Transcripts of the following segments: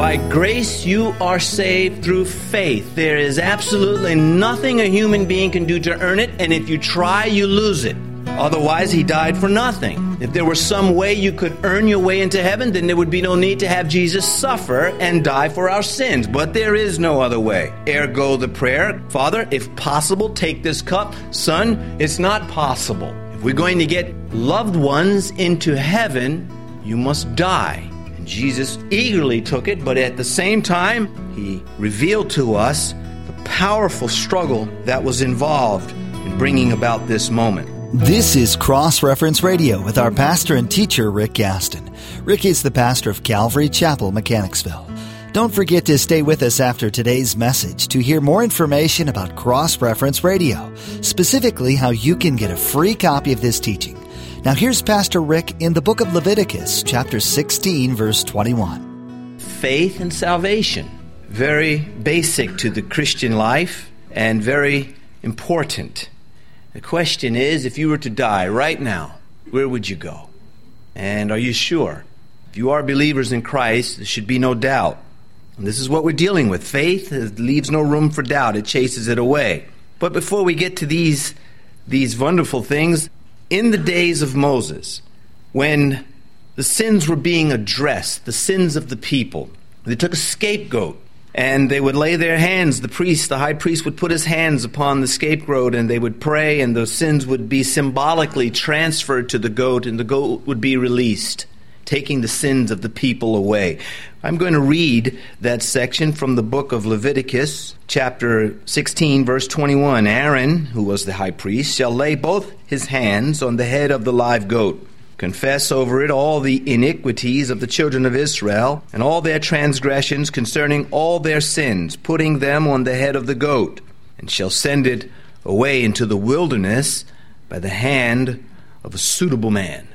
By grace you are saved through faith. There is absolutely nothing a human being can do to earn it, and if you try, you lose it. Otherwise, he died for nothing. If there were some way you could earn your way into heaven, then there would be no need to have Jesus suffer and die for our sins. But there is no other way. Ergo the prayer, Father, if possible, take this cup. Son, it's not possible. If we're going to get loved ones into heaven, you must die. And Jesus eagerly took it, but at the same time, he revealed to us the powerful struggle that was involved in bringing about this moment. This is Cross Reference Radio with our pastor and teacher, Rick Gaston. Rick is the pastor of Calvary Chapel, Mechanicsville. Don't forget to stay with us after today's message to hear more information about Cross Reference Radio, specifically how you can get a free copy of this teaching. Now here's Pastor Rick in the book of Leviticus, chapter 16, verse 21. Faith and salvation, very basic to the Christian life and very important. The question is, if you were to die right now, where would you go? And are you sure? If you are believers in Christ, there should be no doubt. And this is what we're dealing with. Faith leaves no room for doubt. It chases it away. But before we get to these wonderful things, in the days of Moses, when the sins were being addressed, the sins of the people, they took a scapegoat. And they would lay their hands, the high priest would put his hands upon the scapegoat, and they would pray, and those sins would be symbolically transferred to the goat, and the goat would be released, taking the sins of the people away. I'm going to read that section from the book of Leviticus, chapter 16, verse 21. Aaron, who was the high priest, shall lay both his hands on the head of the live goat, confess over it all the iniquities of the children of Israel, and all their transgressions concerning all their sins, putting them on the head of the goat, and shall send it away into the wilderness by the hand of a suitable man.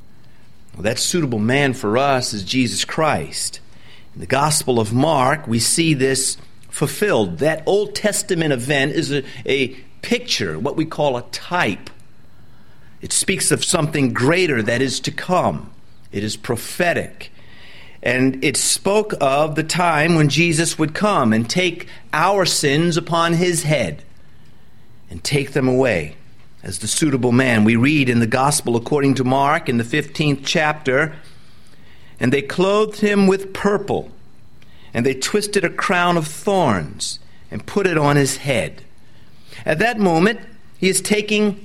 Well, that suitable man for us is Jesus Christ. In the Gospel of Mark, we see this fulfilled. That Old Testament event is a picture, what we call a type. It speaks of something greater that is to come. It is prophetic. And it spoke of the time when Jesus would come and take our sins upon his head and take them away as the suitable man. We read in the Gospel according to Mark in the 15th chapter, and they clothed him with purple, and they twisted a crown of thorns and put it on his head. At that moment, he is taking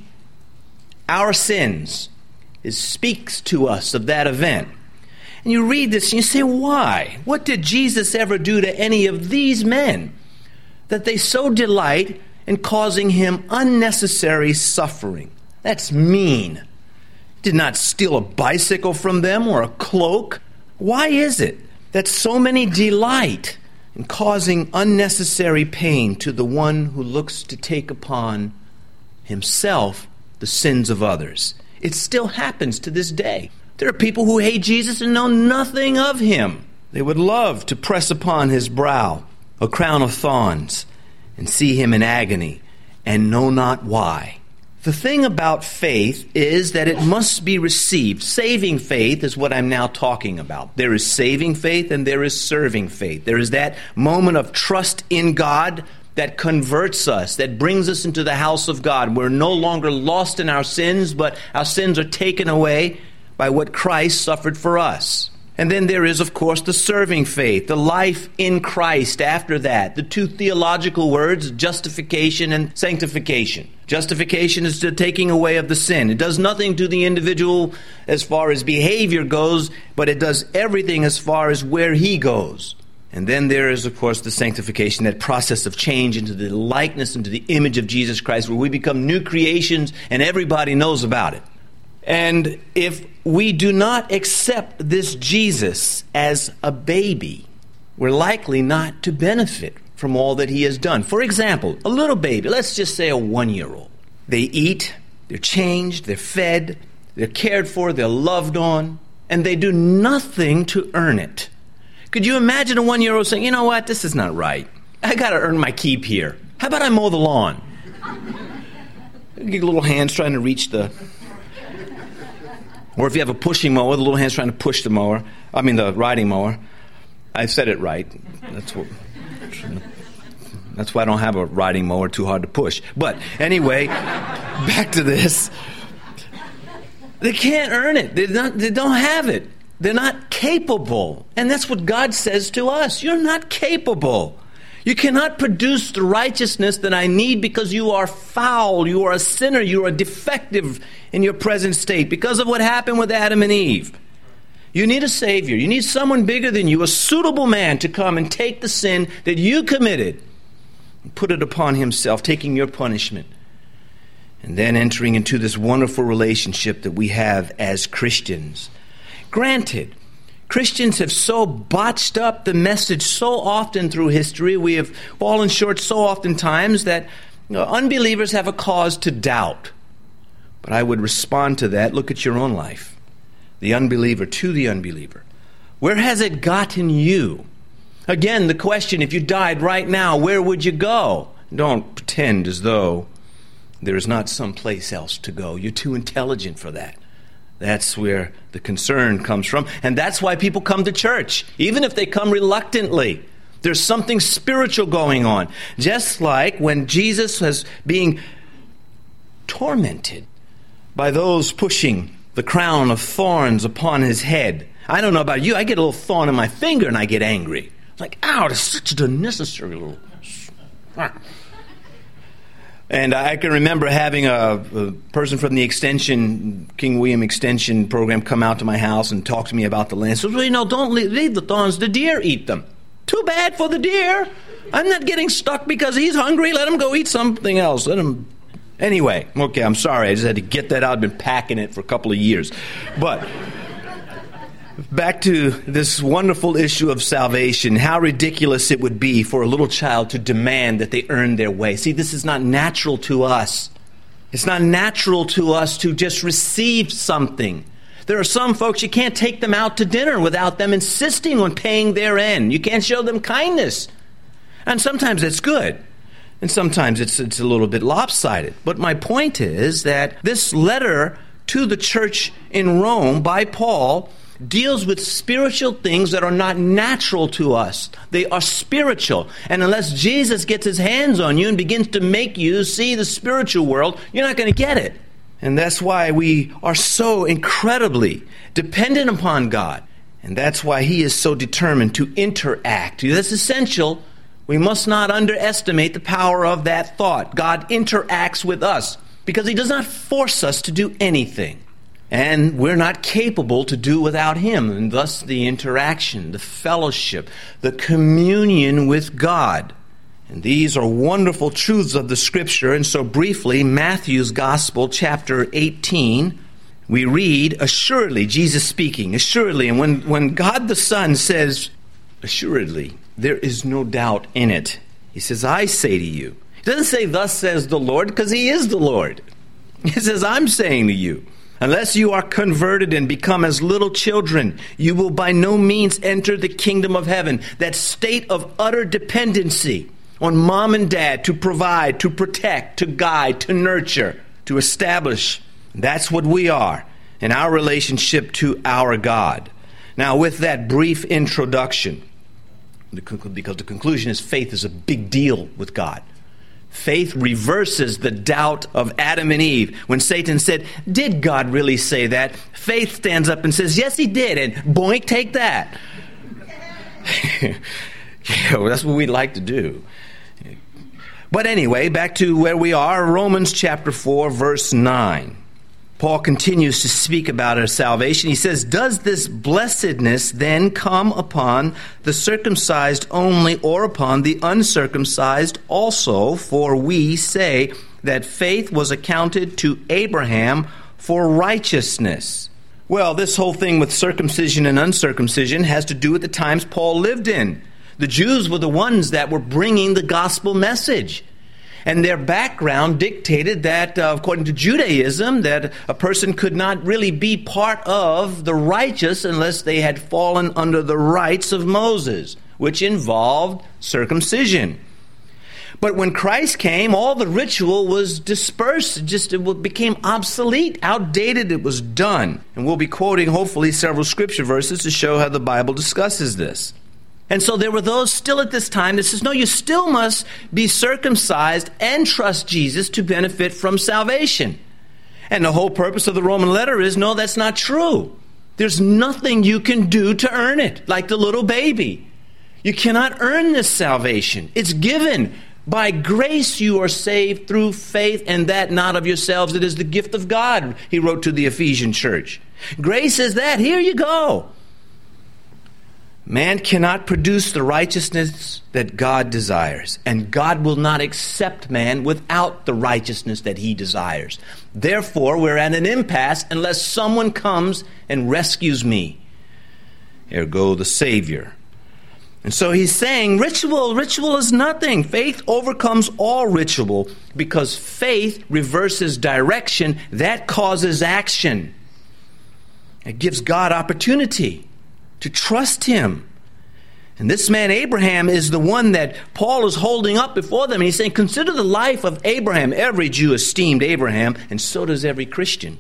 our sins. It speaks to us of that event. And you read this and you say, why? What did Jesus ever do to any of these men that they so delight in causing him unnecessary suffering? That's mean. Did not steal a bicycle from them or a cloak. Why is it that so many delight in causing unnecessary pain to the one who looks to take upon himself the sins of others? It still happens to this day. There are people who hate Jesus and know nothing of him. They would love to press upon his brow a crown of thorns and see him in agony and know not why. The thing about faith is that it must be received. Saving faith is what I'm now talking about. There is saving faith and there is serving faith. There is that moment of trust in God that converts us, that brings us into the house of God. We're no longer lost in our sins, but our sins are taken away by what Christ suffered for us. And then there is, of course, the serving faith, the life in Christ after that. The two theological words, justification and sanctification. Justification is the taking away of the sin. It does nothing to the individual as far as behavior goes, but it does everything as far as where he goes. And then there is, of course, the sanctification, that process of change into the likeness, into the image of Jesus Christ, where we become new creations and everybody knows about it. And if we do not accept this Jesus as a baby, we're likely not to benefit from all that he has done. For example, a little baby, let's just say a 1-year-old. They eat, they're changed, they're fed, they're cared for, they're loved on, and they do nothing to earn it. Could you imagine a 1-year-old saying, you know what, this is not right. I got to earn my keep here. How about I mow the lawn? Get little hands trying to reach the... Or if you have a pushing mower, the little hand's trying to push the riding mower. I said it right. That's why I don't have a riding mower, too hard to push. But anyway, back to this. They can't earn it. They don't have it. They're not capable. And that's what God says to us. You're not capable. You cannot produce the righteousness that I need because you are foul, you are a sinner, you are defective in your present state because of what happened with Adam and Eve. You need a Savior. You need someone bigger than you, a suitable man to come and take the sin that you committed and put it upon himself, taking your punishment, and then entering into this wonderful relationship that we have as Christians. Granted, Christians have so botched up the message so often through history, we have fallen short so oftentimes that unbelievers have a cause to doubt. But I would respond to that. Look at your own life. The unbeliever to the unbeliever. Where has it gotten you? Again, the question, if you died right now, where would you go? Don't pretend as though there is not some place else to go. You're too intelligent for that. That's where the concern comes from. And that's why people come to church, even if they come reluctantly. There's something spiritual going on. Just like when Jesus was being tormented by those pushing the crown of thorns upon his head. I don't know about you. I get a little thorn in my finger and I get angry. It's like, ow, it's such an unnecessary little... And I can remember having a person from the Extension, King William Extension program, come out to my house and talk to me about the land. So, don't leave the thorns. The deer eat them. Too bad for the deer. I'm not getting stuck because he's hungry. Let him go eat something else. Let him... Anyway, okay, I'm sorry. I just had to get that out. I've been packing it for a couple of years. But... back to this wonderful issue of salvation, how ridiculous it would be for a little child to demand that they earn their way. See, this is not natural to us. It's not natural to us to just receive something. There are some folks, you can't take them out to dinner without them insisting on paying their end. You can't show them kindness. And sometimes it's good. And sometimes it's a little bit lopsided. But my point is that this letter to the church in Rome by Paul deals with spiritual things that are not natural to us. They are spiritual. And unless Jesus gets his hands on you and begins to make you see the spiritual world, you're not going to get it. And that's why we are so incredibly dependent upon God. And that's why he is so determined to interact. That's essential. We must not underestimate the power of that thought. God interacts with us because he does not force us to do anything. And we're not capable to do without him. And thus the interaction, the fellowship, the communion with God. And these are wonderful truths of the Scripture. And so briefly, Matthew's Gospel, chapter 18, we read, assuredly, Jesus speaking, assuredly. And when God the Son says, assuredly, there is no doubt in it. He says, I say to you. He doesn't say, thus says the Lord, because he is the Lord. He says, I'm saying to you. Unless you are converted and become as little children, you will by no means enter the kingdom of heaven. That state of utter dependency on mom and dad to provide, to protect, to guide, to nurture, to establish. That's what we are in our relationship to our God. Now, with that brief introduction, because the conclusion is faith is a big deal with God. Faith reverses the doubt of Adam and Eve. When Satan said, did God really say that? Faith stands up and says, yes, he did. And boink, take that. Well, that's what we'd like to do. But anyway, back to where we are, Romans chapter 4, verse 9. Paul continues to speak about our salvation. He says, does this blessedness then come upon the circumcised only or upon the uncircumcised also? For we say that faith was accounted to Abraham for righteousness. Well, this whole thing with circumcision and uncircumcision has to do with the times Paul lived in. The Jews were the ones that were bringing the gospel message. And their background dictated that, according to Judaism, that a person could not really be part of the righteous unless they had fallen under the rites of Moses, which involved circumcision. But when Christ came, all the ritual was dispersed. It became obsolete, outdated. It was done. And we'll be quoting, hopefully, several scripture verses to show how the Bible discusses this. And so there were those still at this time that says, no, you still must be circumcised and trust Jesus to benefit from salvation. And the whole purpose of the Roman letter is, no, that's not true. There's nothing you can do to earn it, like the little baby. You cannot earn this salvation. It's given. By grace you are saved through faith, and that not of yourselves. It is the gift of God, he wrote to the Ephesian church. Grace is that. Here you go. Man cannot produce the righteousness that God desires, and God will not accept man without the righteousness that he desires. Therefore, we're at an impasse unless someone comes and rescues me. Ergo, the Savior. And so he's saying ritual is nothing. Faith overcomes all ritual because faith reverses direction. That causes action. It gives God opportunity to trust him. And this man Abraham is the one that Paul is holding up before them. And he's saying, consider the life of Abraham. Every Jew esteemed Abraham, and so does every Christian.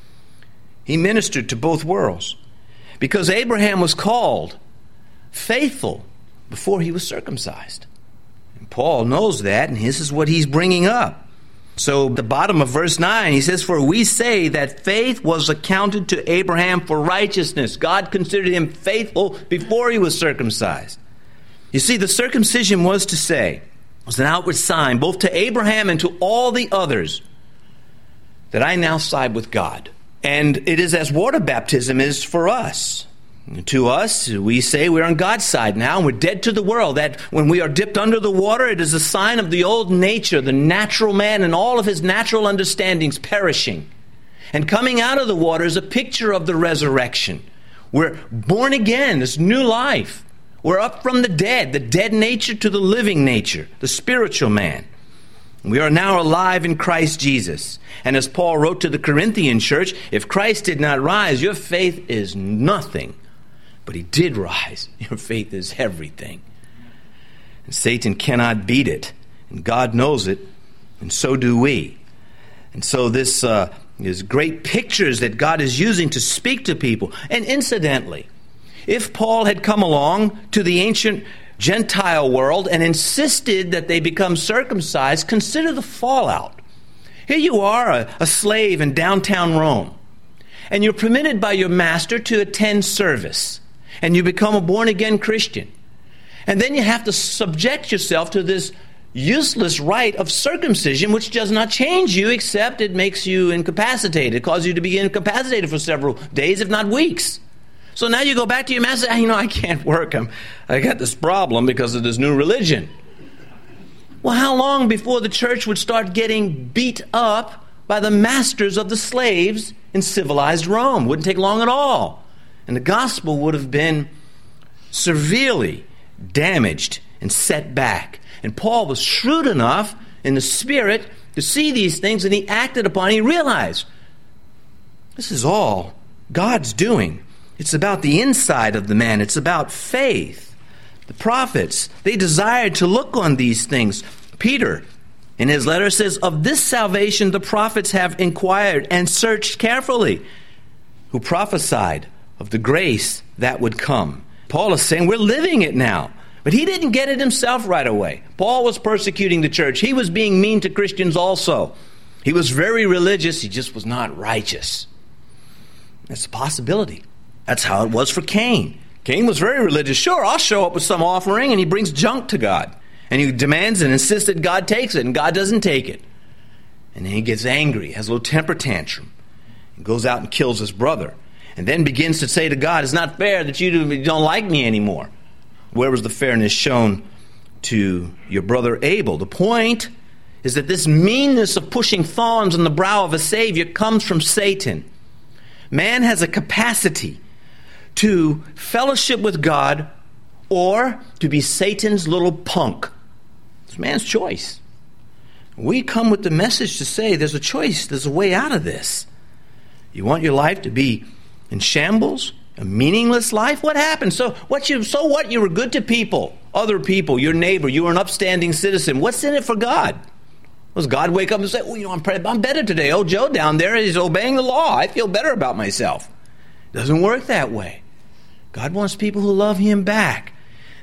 He ministered to both worlds because Abraham was called faithful before he was circumcised. And Paul knows that, and this is what he's bringing up. So at the bottom of verse 9, he says, for we say that faith was accounted to Abraham for righteousness. God considered him faithful before he was circumcised. You see, the circumcision was an outward sign, both to Abraham and to all the others, that I now side with God. And it is as water baptism is for us. To us, we say we're on God's side now, and we're dead to the world. That when we are dipped under the water, it is a sign of the old nature, the natural man and all of his natural understandings perishing. And coming out of the water is a picture of the resurrection. We're born again, this new life. We're up from the dead nature to the living nature, the spiritual man. We are now alive in Christ Jesus. And as Paul wrote to the Corinthian church, if Christ did not rise, your faith is nothing. But he did rise. Your faith is everything. And Satan cannot beat it. And God knows it. And so do we. And so this is great pictures that God is using to speak to people. And incidentally, if Paul had come along to the ancient Gentile world and insisted that they become circumcised, consider the fallout. Here you are, a slave in downtown Rome. And you're permitted by your master to attend service. And you become a born-again Christian. And then you have to subject yourself to this useless rite of circumcision, which does not change you, except it makes you incapacitated. It causes you to be incapacitated for several days, if not weeks. So now you go back to your master, I can't work. I got this problem because of this new religion. Well, how long before the church would start getting beat up by the masters of the slaves in civilized Rome? Wouldn't take long at all. And the gospel would have been severely damaged and set back. And Paul was shrewd enough in the spirit to see these things, and he acted upon it. He realized this is all God's doing. It's about the inside of the man. It's about faith. The prophets, they desired to look on these things. Peter, in his letter, says, of this salvation the prophets have inquired and searched carefully, who prophesied of the grace that would come. Paul is saying we're living it now. But he didn't get it himself right away. Paul was persecuting the church. He was being mean to Christians also. He was very religious. He just was not righteous. That's a possibility. That's how it was for Cain. Cain was very religious. Sure, I'll show up with some offering, and he brings junk to God. And he demands and insists that God takes it, and God doesn't take it. And then he gets angry, has a little temper tantrum, and goes out and kills his brother. And then begins to say to God, it's not fair that you don't like me anymore. Where was the fairness shown to your brother Abel? The point is that this meanness of pushing thorns on the brow of a Savior comes from Satan. Man has a capacity to fellowship with God or to be Satan's little punk. It's man's choice. We come with the message to say there's a choice, there's a way out of this. You want your life to be in shambles? A meaningless life? What happened? So what? You were good to people, other people, your neighbor. You were an upstanding citizen. What's in it for God? Does God wake up and say, I'm better today. Oh, Joe down there is obeying the law. I feel better about myself. It doesn't work that way. God wants people who love him back.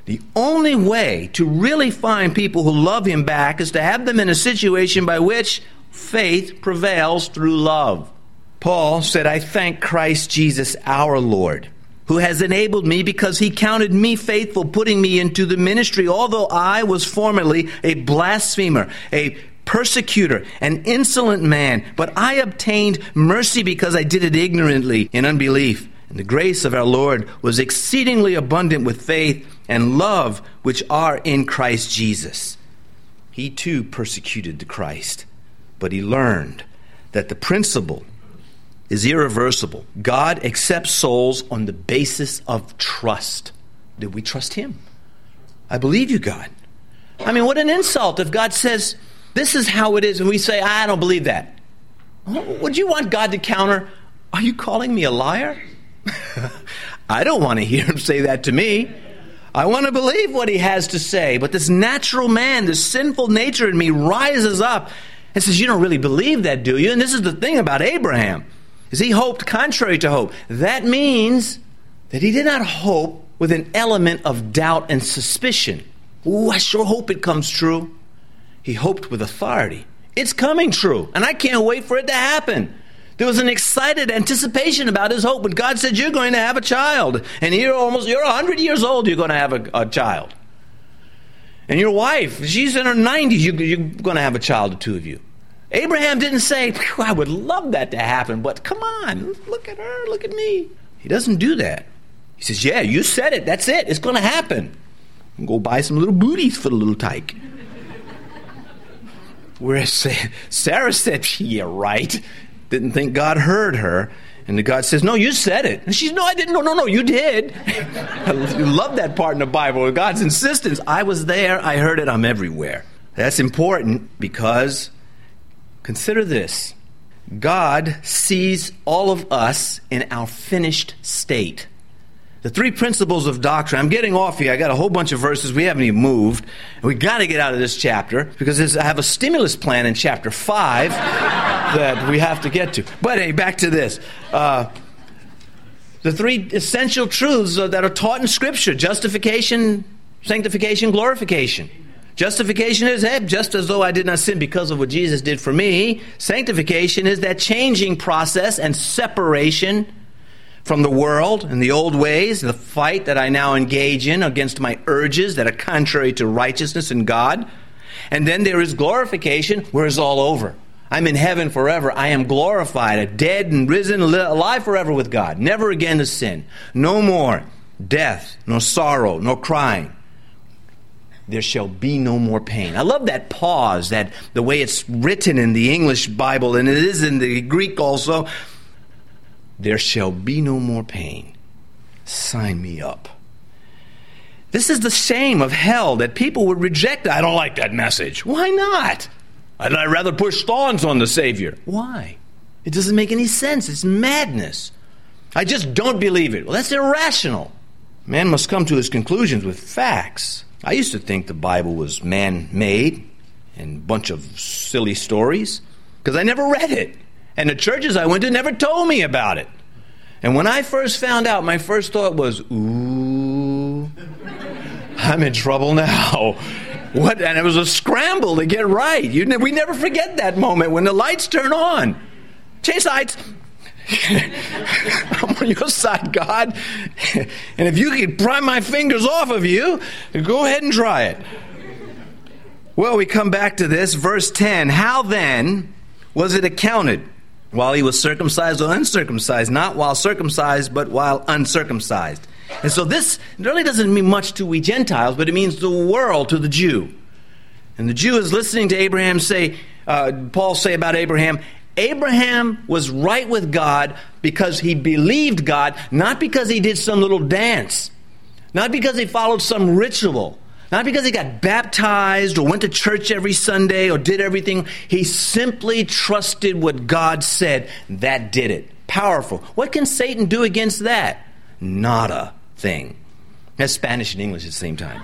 The only way to really find people who love him back is to have them in a situation by which faith prevails through love. Paul said, I thank Christ Jesus our Lord, who has enabled me because he counted me faithful, putting me into the ministry, although I was formerly a blasphemer, a persecutor, an insolent man. But I obtained mercy because I did it ignorantly in unbelief. And the grace of our Lord was exceedingly abundant with faith and love which are in Christ Jesus. He too persecuted the Christ, but he learned that the principle is irreversible. God accepts souls on the basis of trust. Did we trust him? I believe you, God. I mean, what an insult if God says, this is how it is, and we say, I don't believe that. Would you want God to counter, are you calling me a liar? I don't want to hear him say that to me. I want to believe what he has to say. But this natural man, this sinful nature in me rises up and says, you don't really believe that, do you? And this is the thing about Abraham, is he hoped contrary to hope. That means that he did not hope with an element of doubt and suspicion. Ooh, I sure hope it comes true. He hoped with authority. It's coming true, and I can't wait for it to happen. There was an excited anticipation about his hope. When God said, you're going to have a child. And you're 100 years old, you're going to have a child. And your wife, she's in her 90s, you're going to have a child, the two of you. Abraham didn't say, I would love that to happen, but come on, look at her, look at me. He doesn't do that. He says, yeah, you said it, that's it, it's going to happen. Go buy some little booties for the little tyke. Whereas Sarah said, yeah, right. Didn't think God heard her. And God says, no, you said it. And she's, no, I didn't. No, you did. I love that part in the Bible. God's insistence. I was there. I heard it. I'm everywhere. That's important because consider this. God sees all of us in our finished state. The three principles of doctrine. I'm getting off here. I got a whole bunch of verses. We haven't even moved. And we got to get out of this chapter because I have a stimulus plan in chapter 5 that we have to get to. But hey, back to this. The three essential truths that are taught in Scripture: justification, sanctification, glorification. Justification is, hey, just as though I did not sin because of what Jesus did for me. Sanctification is that changing process and separation from the world and the old ways, the fight that I now engage in against my urges that are contrary to righteousness and God. And then there is glorification, where it's all over. I'm in heaven forever. I am glorified, dead and risen, alive forever with God. Never again to sin. No more death, nor sorrow, nor crying. There shall be no more pain. I love that pause, that the way it's written in the English Bible, and it is in the Greek also. There shall be no more pain. Sign me up. This is the shame of hell, that people would reject it. I don't like that message. Why not? I'd rather push thorns on the Savior. Why? It doesn't make any sense. It's madness. I just don't believe it. Well, that's irrational. Man must come to his conclusions with facts. I used to think the Bible was man-made and a bunch of silly stories because I never read it. And the churches I went to never told me about it. And when I first found out, my first thought was, ooh, I'm in trouble now. What? And it was a scramble to get right. We never forget that moment when the lights turn on. Change sides. I'm on your side, God. And if you could pry my fingers off of you, go ahead and try it. Well, we come back to this. Verse 10. How then was it accounted? While he was circumcised or uncircumcised? Not while circumcised, but while uncircumcised. And so this really doesn't mean much to we Gentiles, but it means the world to the Jew. And the Jew is listening to Abraham say, Paul say about Abraham, Abraham was right with God because he believed God, not because he did some little dance, not because he followed some ritual, not because he got baptized or went to church every Sunday or did everything. He simply trusted what God said. That did it. Powerful. What can Satan do against that? Not a thing. That's Spanish and English at the same time.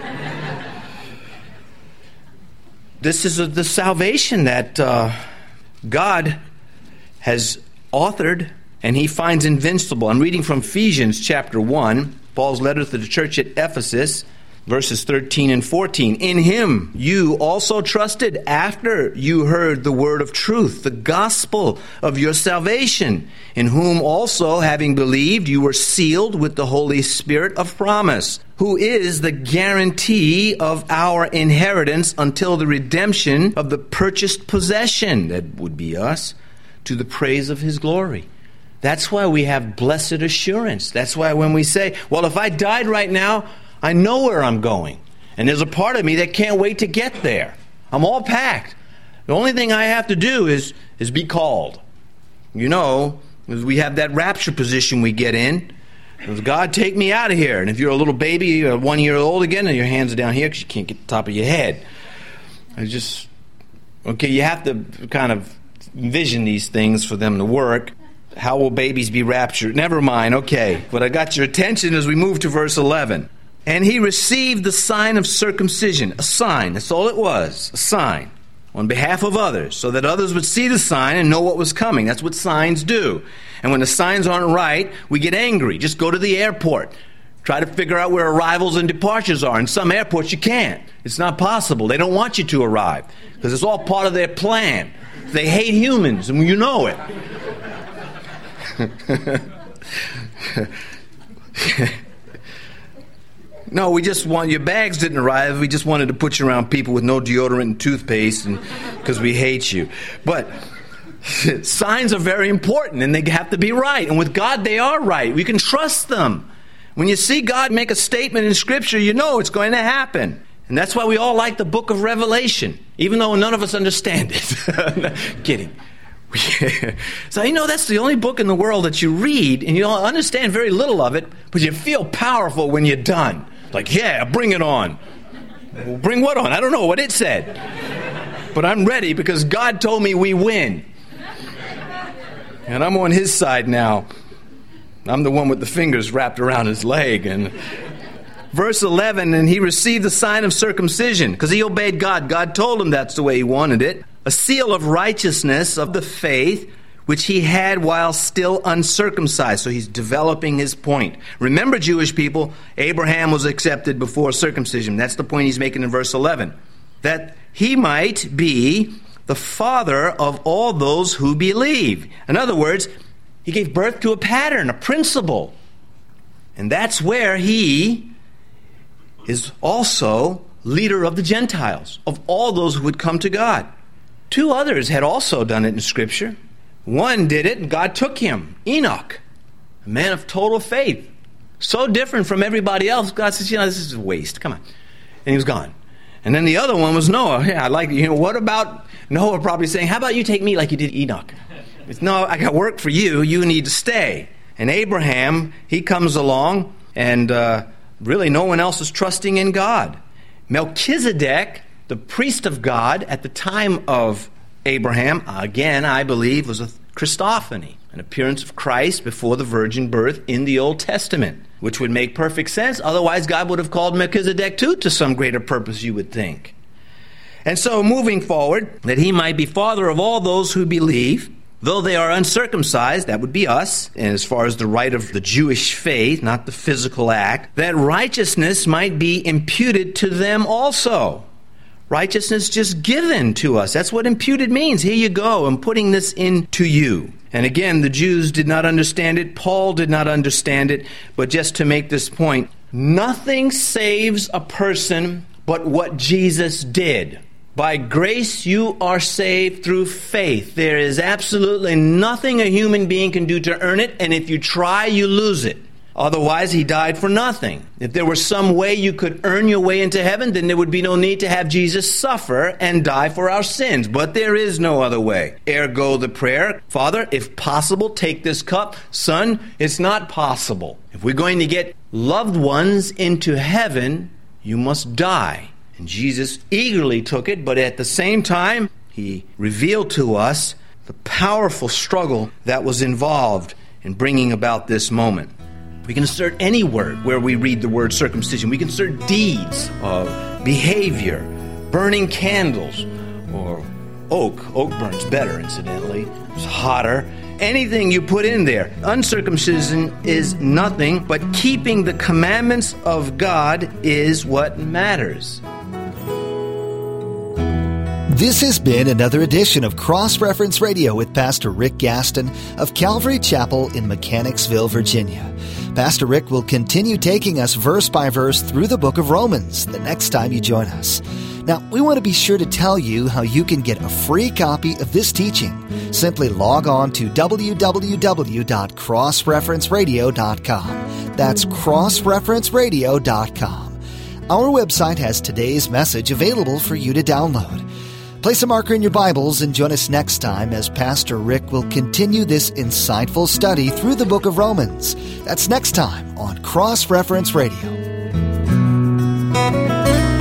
This is the salvation that God has authored, and he finds invincible. I'm reading from Ephesians chapter 1, Paul's letter to the church at Ephesus. Verses 13 and 14. In him you also trusted after you heard the word of truth, the gospel of your salvation, in whom also, having believed, you were sealed with the Holy Spirit of promise, who is the guarantee of our inheritance until the redemption of the purchased possession, that would be us, to the praise of his glory. That's why we have blessed assurance. That's why when we say, well, if I died right now, I know where I'm going. And there's a part of me that can't wait to get there. I'm all packed. The only thing I have to do is be called. You know, we have that rapture position we get in. God, take me out of here. And if you're a little baby, 1 year old again, and your hands are down here because you can't get the top of your head. You have to kind of envision these things for them to work. How will babies be raptured? Never mind, okay. But I got your attention as we move to verse 11. And he received the sign of circumcision, a sign, that's all it was, a sign, on behalf of others, so that others would see the sign and know what was coming. That's what signs do. And when the signs aren't right, we get angry. Just go to the airport. Try to figure out where arrivals and departures are. In some airports, you can't. It's not possible. They don't want you to arrive because it's all part of their plan. They hate humans, and you know it. No, we just want your bags didn't arrive. We just wanted to put you around people with no deodorant and toothpaste, and because we hate you. But signs are very important, and they have to be right. And with God, they are right. We can trust them. When you see God make a statement in Scripture, you know it's going to happen. And that's why we all like the book of Revelation, even though none of us understand it. Kidding. So that's the only book in the world that you read, and you don't understand very little of it, but you feel powerful when you're done. Like, yeah, bring it on. Well, bring what on? I don't know what it said. But I'm ready because God told me we win. And I'm on his side now. I'm the one with the fingers wrapped around his leg. And verse 11, and he received the sign of circumcision because he obeyed God. God told him that's the way he wanted it. A seal of righteousness of the faith which he had while still uncircumcised. So he's developing his point. Remember, Jewish people, Abraham was accepted before circumcision. That's the point he's making in verse 11. That he might be the father of all those who believe. In other words, he gave birth to a pattern, a principle. And that's where he is also leader of the Gentiles, of all those who would come to God. 2 others had also done it in Scripture. One did it, and God took him, Enoch, a man of total faith. So different from everybody else. God says, this is a waste. Come on. And he was gone. And then the other one was Noah. Yeah, I like, what about Noah probably saying, how about you take me like you did Enoch? No, I got work for you. You need to stay. And Abraham, he comes along, and really no one else is trusting in God. Melchizedek, the priest of God at the time of Abraham, again, I believe, was a Christophany, an appearance of Christ before the virgin birth in the Old Testament, which would make perfect sense. Otherwise, God would have called Melchizedek too to some greater purpose, you would think. And so, moving forward, that he might be father of all those who believe, though they are uncircumcised, that would be us, and as far as the rite of the Jewish faith, not the physical act, that righteousness might be imputed to them also. Righteousness just given to us. That's what imputed means. Here you go. I'm putting this into you. And again, the Jews did not understand it. Paul did not understand it. But just to make this point, nothing saves a person but what Jesus did. By grace you are saved through faith. There is absolutely nothing a human being can do to earn it. And if you try, you lose it. Otherwise, he died for nothing. If there were some way you could earn your way into heaven, then there would be no need to have Jesus suffer and die for our sins. But there is no other way. Ergo the prayer, Father, if possible, take this cup. Son, it's not possible. If we're going to get loved ones into heaven, you must die. And Jesus eagerly took it, but at the same time, he revealed to us the powerful struggle that was involved in bringing about this moment. We can insert any word where we read the word circumcision. We can insert deeds of behavior, burning candles, or oak. Oak burns better, incidentally. It's hotter, anything you put in there. Uncircumcision is nothing, but keeping the commandments of God is what matters. This has been another edition of Cross Reference Radio with Pastor Rick Gaston of Calvary Chapel in Mechanicsville, Virginia. Pastor Rick will continue taking us verse by verse through the book of Romans the next time you join us. Now, we want to be sure to tell you how you can get a free copy of this teaching. Simply log on to www.crossreferenceradio.com. That's crossreferenceradio.com. Our website has today's message available for you to download. Place a marker in your Bibles and join us next time as Pastor Rick will continue this insightful study through the book of Romans. That's next time on Cross Reference Radio.